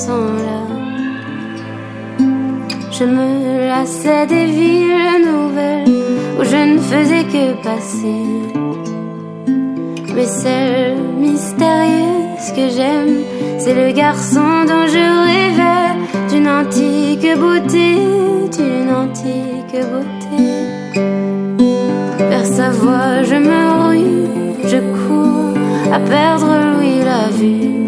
sont là. Je me lassais des villes nouvelles où je ne faisais que passer. Mais celle mystérieuse que j'aime, c'est le garçon dont je rêvais, d'une antique beauté, d'une antique beauté. Vers sa voix je me rue, je cours à perdre lui la vue.